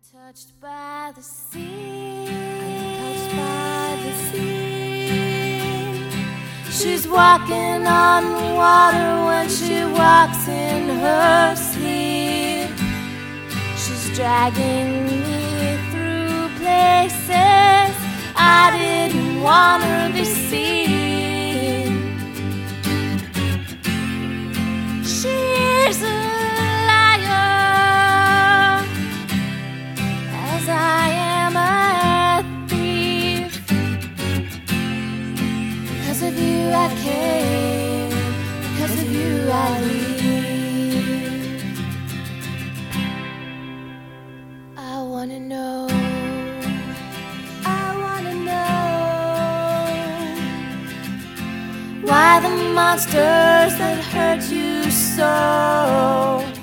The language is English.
Touched by the sea, touched by the sea. She's walking on water when she walks in her sleep. She's dragging me through places I didn't want her to see. She's a I am a thief. Because of you I came, because of you I leave. I wanna know, why the monsters that hurt you so